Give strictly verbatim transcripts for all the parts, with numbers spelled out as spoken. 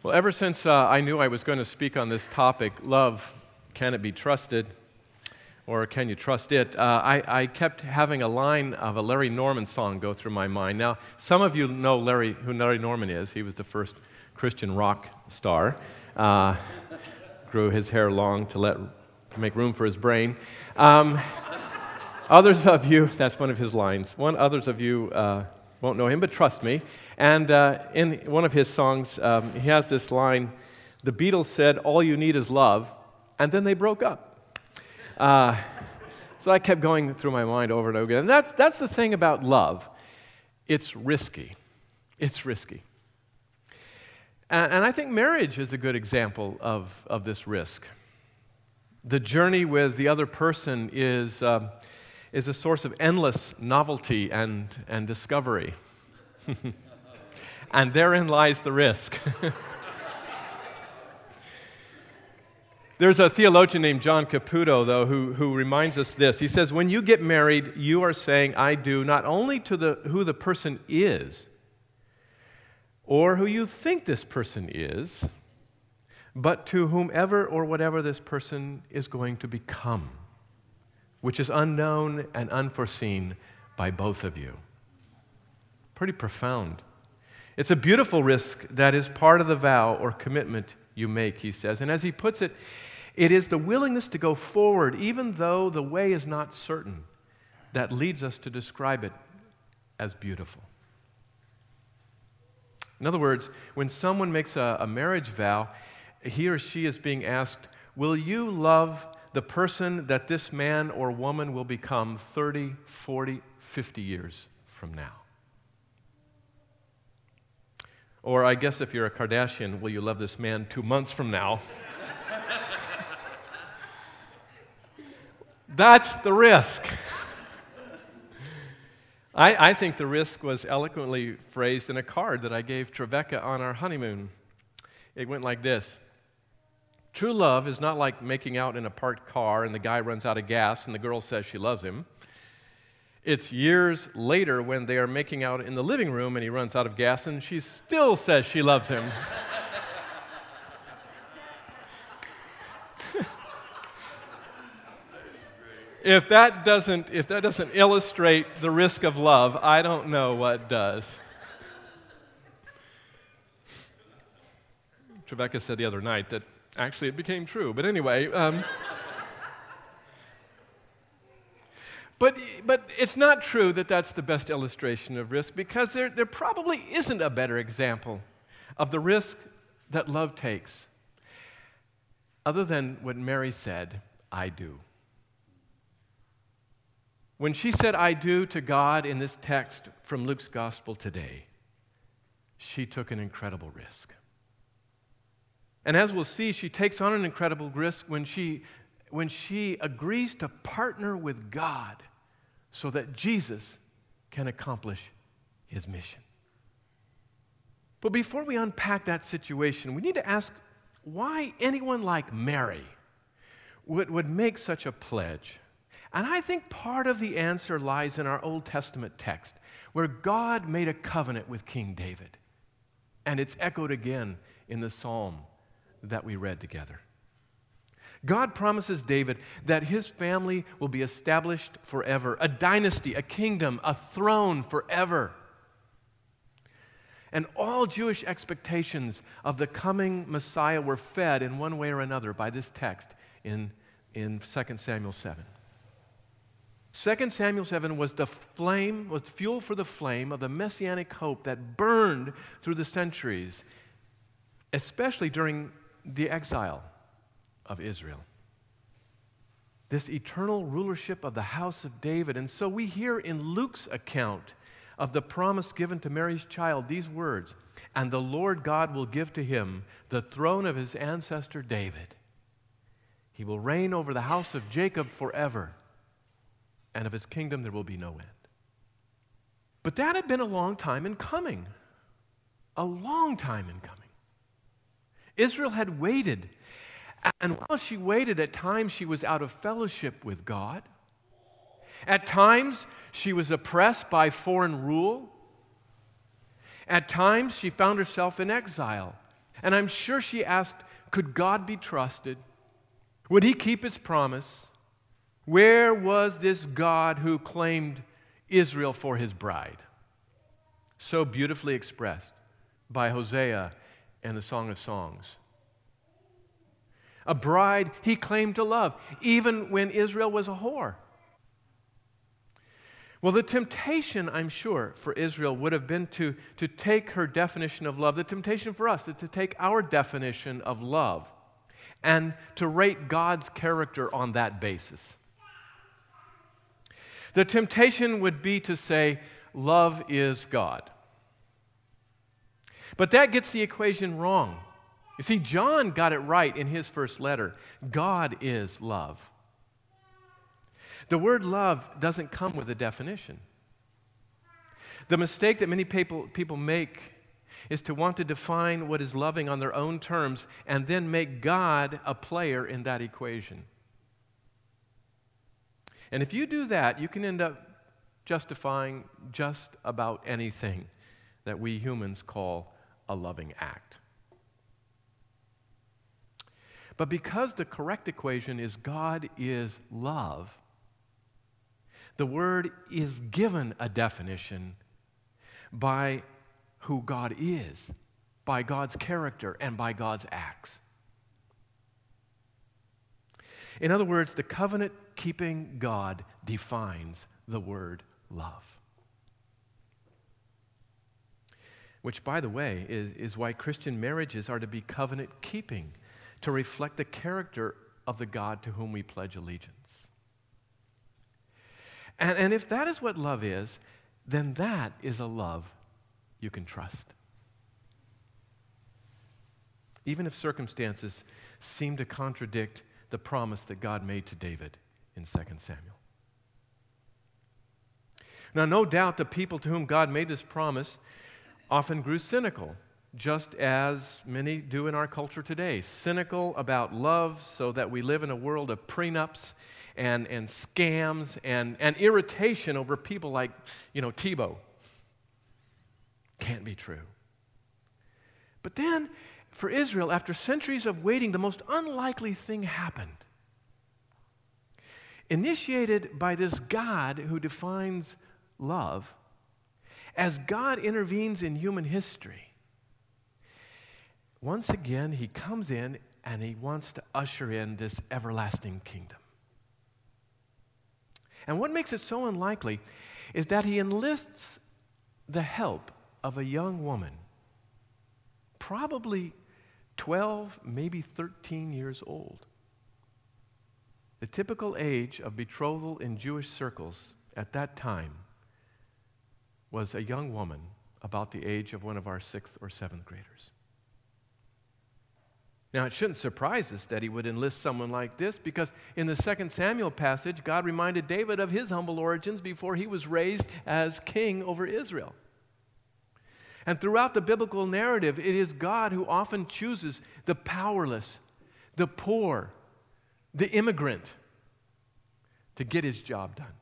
Well, ever since uh, I knew I was going to speak on this topic, love, can it be trusted, or can you trust it, uh, I, I kept having a line of a Larry Norman song go through my mind. Now, some of you know Larry, who Larry Norman is. He was the first Christian rock star. Uh, grew his hair long to let to make room for his brain. Um, others of you, that's one of his lines. One others of you uh, won't know him, but trust me. And uh, in one of his songs, um, he has this line, the Beatles said, all you need is love, and then they broke up. Uh, so I kept going through my mind over and over again. And that's, that's the thing about love. It's risky. It's risky. And, and I think marriage is a good example of, of this risk. The journey with the other person is, um, is a source of endless novelty and, and discovery. And therein lies the risk. There's a theologian named John Caputo, though, who, who reminds us this. He says, when you get married, you are saying, I do, not only to the, who the person is, or who you think this person is, but to whomever or whatever this person is going to become, which is unknown and unforeseen by both of you. Pretty profound. It's a beautiful risk that is part of the vow or commitment you make, he says. And as he puts it, it is the willingness to go forward, even though the way is not certain, that leads us to describe it as beautiful. In other words, when someone makes a, a marriage vow, he or she is being asked, will you love the person that this man or woman will become thirty, forty, fifty years from now? Or I guess if you're a Kardashian, will you love this man two months from now? That's the risk. I, I think the risk was eloquently phrased in a card that I gave Trevecca on our honeymoon. It went like this. True love is not like making out in a parked car and the guy runs out of gas and the girl says she loves him. It's years later when they are making out in the living room and he runs out of gas and she still says she loves him. If that doesn't, if that doesn't illustrate the risk of love, I don't know what does. Trevecca said the other night that actually it became true. But anyway, um, But, but it's not true that that's the best illustration of risk, because there, there probably isn't a better example of the risk that love takes other than what Mary said, I do. When she said, I do to God in this text from Luke's gospel today, she took an incredible risk. And as we'll see, she takes on an incredible risk when she, when she agrees to partner with God so that Jesus can accomplish his mission. But before we unpack that situation, we need to ask why anyone like Mary would, would make such a pledge. And I think part of the answer lies in our Old Testament text, where God made a covenant with King David. And it's echoed again in the psalm that we read together. God promises David that his family will be established forever, a dynasty, a kingdom, a throne forever. And all Jewish expectations of the coming Messiah were fed in one way or another by this text in, in Second Samuel seven. Second Samuel seven was the flame, was fuel for the flame of the messianic hope that burned through the centuries, especially during the exile of Israel. This eternal rulership of the house of David. And so we hear in Luke's account of the promise given to Mary's child these words, and the Lord God will give to him the throne of his ancestor David. He will reign over the house of Jacob forever, and of his kingdom there will be no end. But that had been a long time in coming. A long time in coming. Israel had waited. And while she waited, at times she was out of fellowship with God. At times she was oppressed by foreign rule. At times she found herself in exile. And I'm sure she asked, could God be trusted? Would he keep his promise? Where was this God who claimed Israel for his bride? So beautifully expressed by Hosea and the Song of Songs. A bride he claimed to love, even when Israel was a whore. Well, the temptation, I'm sure, for Israel would have been to, to take her definition of love, the temptation for us to, to take our definition of love and to rate God's character on that basis. The temptation would be to say, love is God. But that gets the equation wrong. You see, John got it right in his first letter. God is love. The word love doesn't come with a definition. The mistake that many people, people make is to want to define what is loving on their own terms and then make God a player in that equation. And if you do that, you can end up justifying just about anything that we humans call a loving act. But because the correct equation is God is love, the word is given a definition by who God is, by God's character, and by God's acts. In other words, the covenant-keeping God defines the word love. Which, by the way, is, is why Christian marriages are to be covenant-keeping, to reflect the character of the God to whom we pledge allegiance. And, and if that is what love is, then that is a love you can trust. Even if circumstances seem to contradict the promise that God made to David in Second Samuel. Now, no doubt the people to whom God made this promise often grew cynical, just as many do in our culture today. Cynical about love, so that we live in a world of prenups and, and scams and, and irritation over people like, you know, Tebow. Can't be true. But then, for Israel, after centuries of waiting, the most unlikely thing happened. Initiated by this God who defines love, as God intervenes in human history, once again, he comes in and he wants to usher in this everlasting kingdom. And what makes it so unlikely is that he enlists the help of a young woman, probably twelve, maybe thirteen years old. The typical age of betrothal in Jewish circles at that time was a young woman about the age of one of our sixth or seventh graders. Now, it shouldn't surprise us that he would enlist someone like this, because in the Second Samuel passage, God reminded David of his humble origins before he was raised as king over Israel. And throughout the biblical narrative, it is God who often chooses the powerless, the poor, the immigrant to get his job done.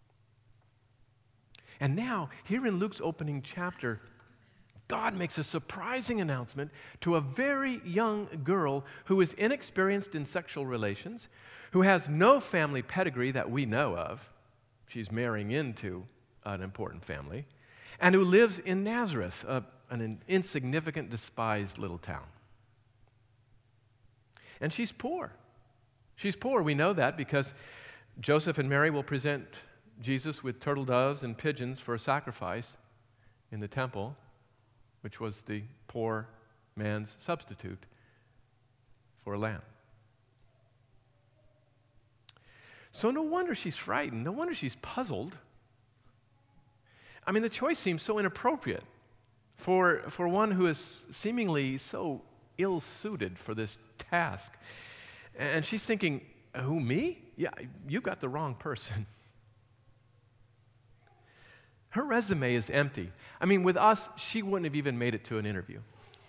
And now, here in Luke's opening chapter, God makes a surprising announcement to a very young girl who is inexperienced in sexual relations, who has no family pedigree that we know of. She's marrying into an important family, and who lives in Nazareth, a, an insignificant, despised little town. And she's poor. She's poor. We know that because Joseph and Mary will present Jesus with turtle doves and pigeons for a sacrifice in the temple, which was the poor man's substitute for a lamb. So no wonder she's frightened. No wonder she's puzzled. I mean, the choice seems so inappropriate for, for one who is seemingly so ill-suited for this task. And she's thinking, who, me? Yeah, you got the wrong person. Her resume is empty. I mean, with us, she wouldn't have even made it to an interview.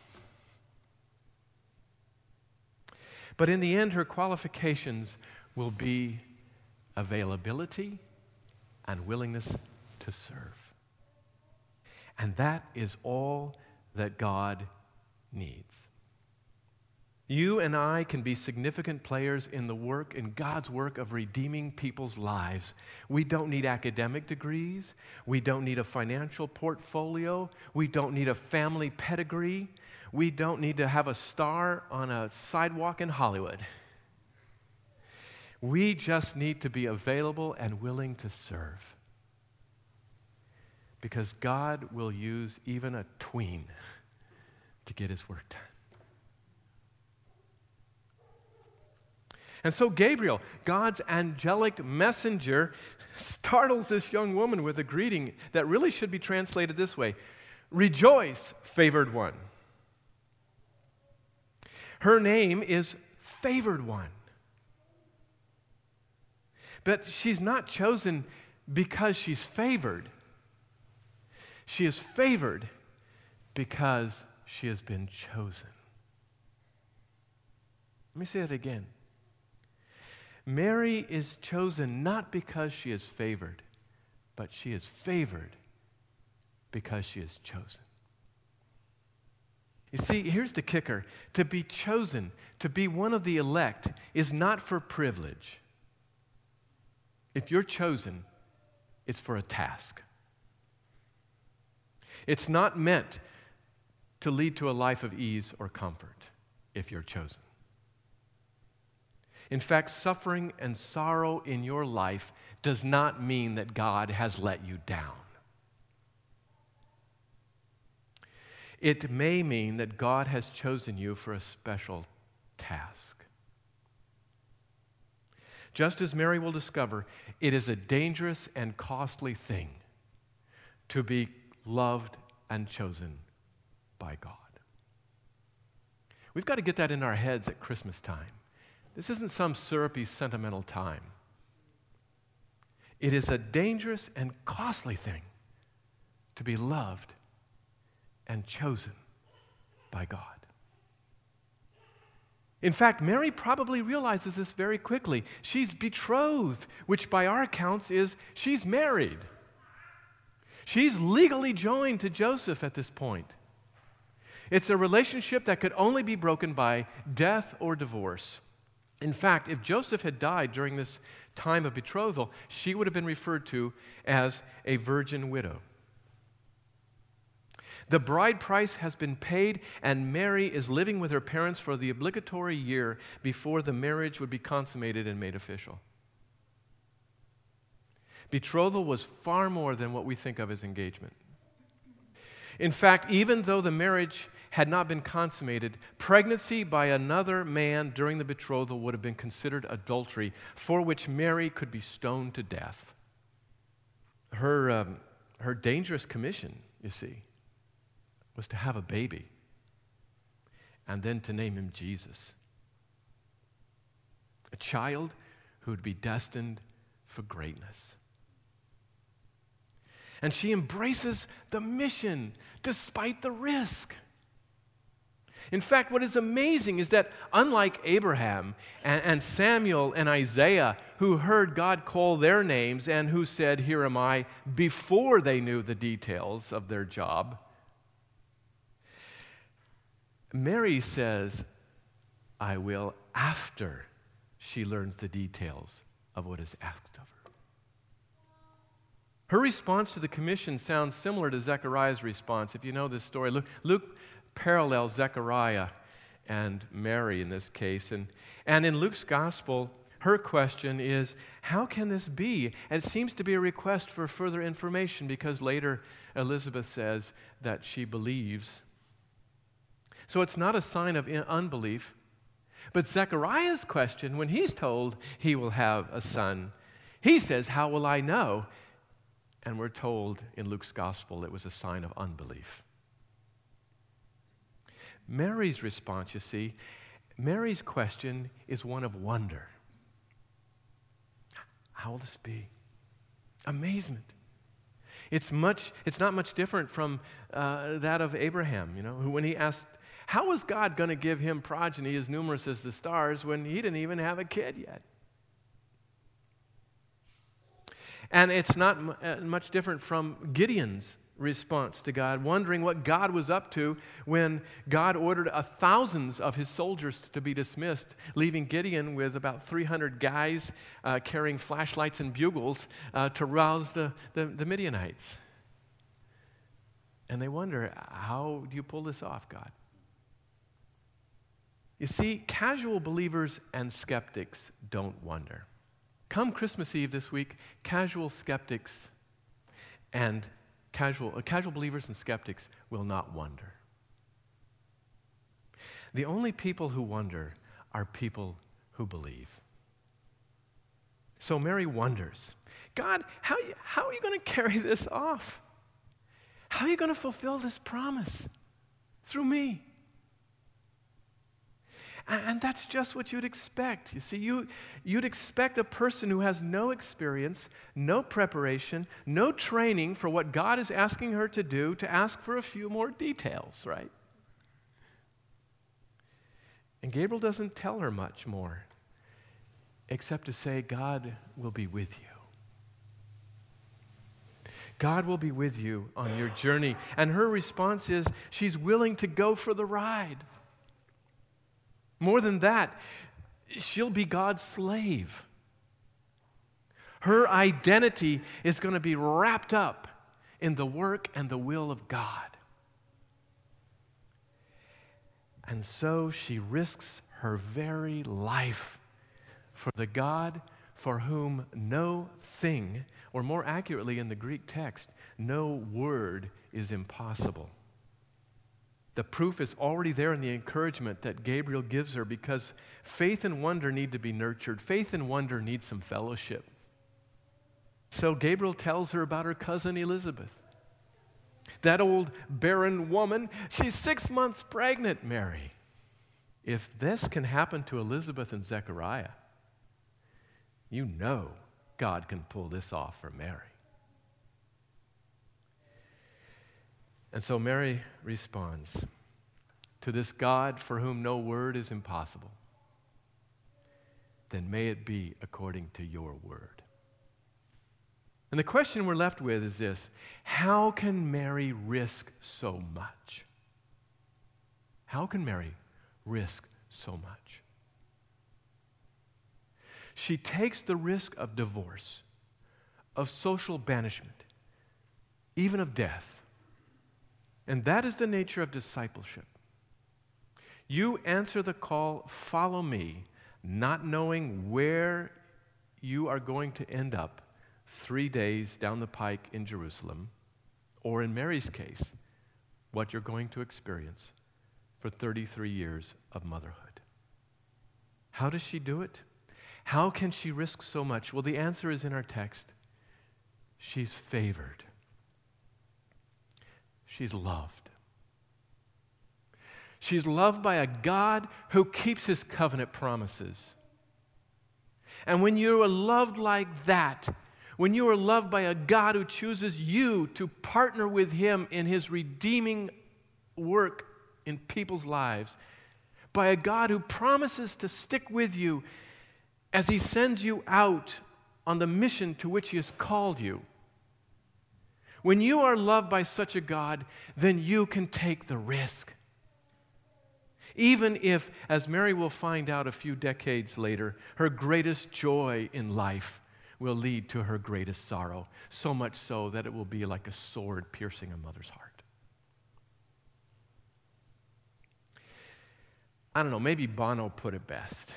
But in the end, her qualifications will be availability and willingness to serve. And that is all that God needs. You and I can be significant players in the work, in God's work of redeeming people's lives. We don't need academic degrees. We don't need a financial portfolio. We don't need a family pedigree. We don't need to have a star on a sidewalk in Hollywood. We just need to be available and willing to serve. Because God will use even a tween to get his work done. And so Gabriel, God's angelic messenger, startles this young woman with a greeting that really should be translated this way: Rejoice, favored one. Her name is Favored One. But she's not chosen because she's favored. She is favored because she has been chosen. Let me say it again. Mary is chosen not because she is favored, but she is favored because she is chosen. You see, here's the kicker. To be chosen, to be one of the elect, is not for privilege. If you're chosen, it's for a task. It's not meant to lead to a life of ease or comfort if you're chosen. In fact, suffering and sorrow in your life does not mean that God has let you down. It may mean that God has chosen you for a special task. Just as Mary will discover, it is a dangerous and costly thing to be loved and chosen by God. We've got to get that in our heads at Christmas time. This isn't some syrupy, sentimental time. It is a dangerous and costly thing to be loved and chosen by God. In fact, Mary probably realizes this very quickly. She's betrothed, which by our accounts is she's married. She's legally joined to Joseph at this point. It's a relationship that could only be broken by death or divorce. In fact, if Joseph had died during this time of betrothal, she would have been referred to as a virgin widow. The bride price has been paid, and Mary is living with her parents for the obligatory year before the marriage would be consummated and made official. Betrothal was far more than what we think of as engagement. In fact, even though the marriage had not been consummated, pregnancy by another man during the betrothal would have been considered adultery, for which Mary could be stoned to death. Her, um, her dangerous commission, you see, was to have a baby and then to name him Jesus. A child who would be destined for greatness. And she embraces the mission despite the risk. In fact, what is amazing is that unlike Abraham and, and Samuel and Isaiah, who heard God call their names and who said, "Here am I," before they knew the details of their job, Mary says, "I will," after she learns the details of what is asked of her. Her response to the commission sounds similar to Zechariah's response. If you know this story, Luke, Luke parallels Zechariah and Mary in this case. And, and in Luke's gospel, her question is, how can this be? And it seems to be a request for further information because later Elizabeth says that she believes. So it's not a sign of unbelief. But Zechariah's question, when he's told he will have a son, he says, "How will I know?" And we're told in Luke's gospel it was a sign of unbelief. Mary's response, you see, Mary's question is one of wonder. How will this be? Amazement. It's much. It's not much different from uh, that of Abraham, you know, who when he asked, how is God going to give him progeny as numerous as the stars when he didn't even have a kid yet? And it's not m- uh, much different from Gideon's response to God, wondering what God was up to when God ordered a thousands of his soldiers to be dismissed, leaving Gideon with about three hundred guys uh, carrying flashlights and bugles uh, to rouse the, the, the Midianites. And they wonder, how do you pull this off, God? You see, casual believers and skeptics don't wonder. Come Christmas Eve this week, casual skeptics and Casual, uh, casual believers and skeptics will not wonder. The only people who wonder are people who believe. So Mary wonders, God, how, how are you going to carry this off? How are you going to fulfill this promise through me? And that's just what you'd expect. You see, you, you'd expect a person who has no experience, no preparation, no training for what God is asking her to do to ask for a few more details, right? And Gabriel doesn't tell her much more, except to say, God will be with you. God will be with you on your journey. And her response is, she's willing to go for the ride. More than that, she'll be God's slave. Her identity is going to be wrapped up in the work and the will of God. And so she risks her very life for the God for whom no thing, or more accurately in the Greek text, no word is impossible. The proof is already there in the encouragement that Gabriel gives her, because faith and wonder need to be nurtured. Faith and wonder need some fellowship. So Gabriel tells her about her cousin Elizabeth. That old barren woman, she's six months pregnant, Mary. If this can happen to Elizabeth and Zechariah, you know God can pull this off for Mary. And so Mary responds to this God for whom no word is impossible. Then may it be according to your word. And the question we're left with is this: how can Mary risk so much? How can Mary risk so much? She takes the risk of divorce, of social banishment, even of death. And that is the nature of discipleship. You answer the call, follow me, not knowing where you are going to end up three days down the pike in Jerusalem, or in Mary's case, what you're going to experience for thirty-three years of motherhood. How does she do it? How can she risk so much? Well, the answer is in our text. She's favored. She's loved. She's loved by a God who keeps his covenant promises. And when you are loved like that, when you are loved by a God who chooses you to partner with him in his redeeming work in people's lives, by a God who promises to stick with you as he sends you out on the mission to which he has called you, when you are loved by such a God, then you can take the risk. Even if, as Mary will find out a few decades later, her greatest joy in life will lead to her greatest sorrow, so much so that it will be like a sword piercing a mother's heart. I don't know, maybe Bono put it best.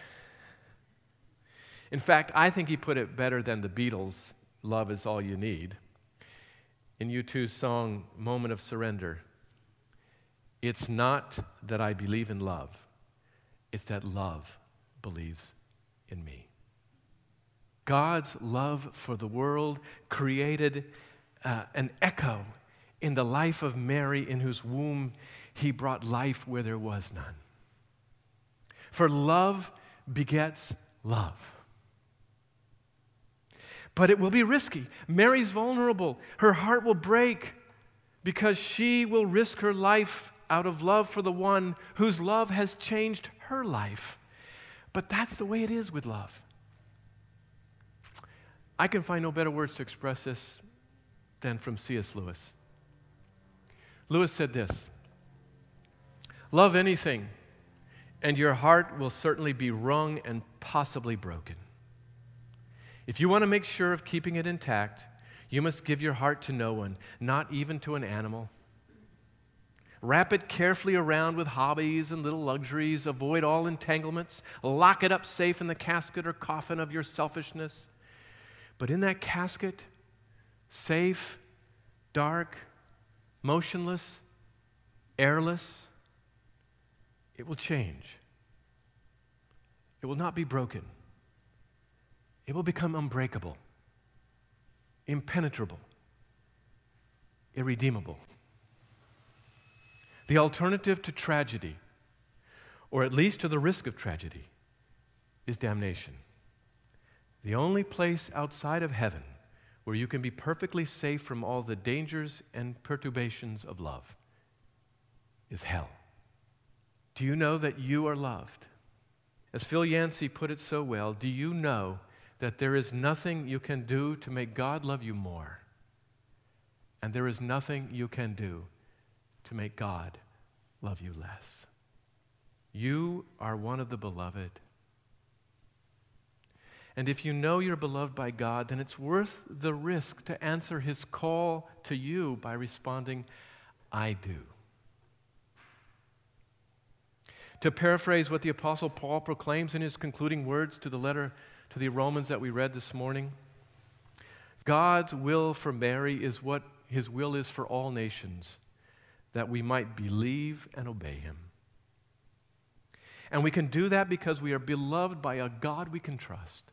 In fact, I think he put it better than the Beatles' Love Is All You Need. In U two's song, Moment of Surrender, it's not that I believe in love, it's that love believes in me. God's love for the world created uh, an echo in the life of Mary, in whose womb he brought life where there was none. For love begets love. But it will be risky. Mary's vulnerable. Her heart will break because she will risk her life out of love for the one whose love has changed her life. But that's the way it is with love. I can find no better words to express this than from C S Lewis. Lewis said this: love anything, and your heart will certainly be wrung and possibly broken. If you want to make sure of keeping it intact, you must give your heart to no one, not even to an animal. Wrap it carefully around with hobbies and little luxuries. Avoid all entanglements. Lock it up safe in the casket or coffin of your selfishness. But in that casket, safe, dark, motionless, airless, it will change. It will not be broken. It will become unbreakable, impenetrable, irredeemable. The alternative to tragedy, or at least to the risk of tragedy, is damnation. The only place outside of heaven where you can be perfectly safe from all the dangers and perturbations of love is hell. Do you know that you are loved? As Phil Yancey put it so well, do you know that there is nothing you can do to make God love you more? And there is nothing you can do to make God love you less. You are one of the beloved. And if you know you're beloved by God, then it's worth the risk to answer His call to you by responding, I do. To paraphrase what the Apostle Paul proclaims in his concluding words to the letter to the Romans that we read this morning, God's will for Mary is what His will is for all nations, that we might believe and obey Him. And we can do that because we are beloved by a God we can trust.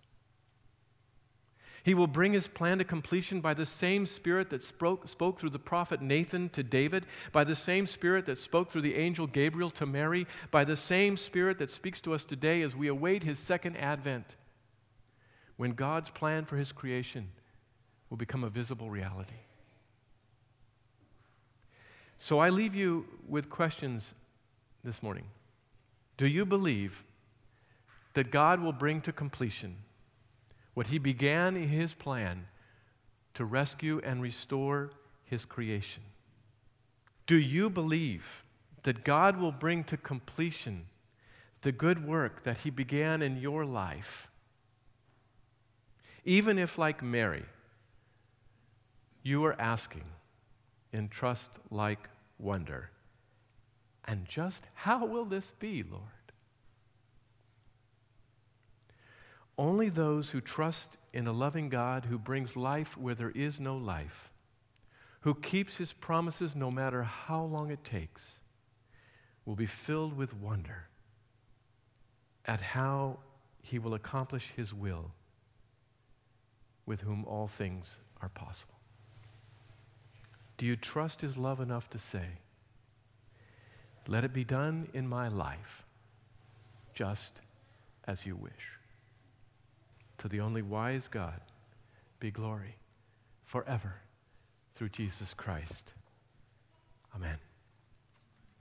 He will bring His plan to completion by the same Spirit that spoke, spoke through the prophet Nathan to David, by the same Spirit that spoke through the angel Gabriel to Mary, by the same Spirit that speaks to us today as we await His second advent, when God's plan for His creation will become a visible reality. So I leave you with questions this morning. Do you believe that God will bring to completion what He began in His plan to rescue and restore His creation? Do you believe that God will bring to completion the good work that He began in your life? Even if, like Mary, you are asking in trust-like wonder, and just how will this be, Lord? Only those who trust in a loving God who brings life where there is no life, who keeps His promises no matter how long it takes, will be filled with wonder at how He will accomplish His will, with whom all things are possible. Do you trust His love enough to say, let it be done in my life, just as you wish? To the only wise God be glory forever through Jesus Christ. Amen.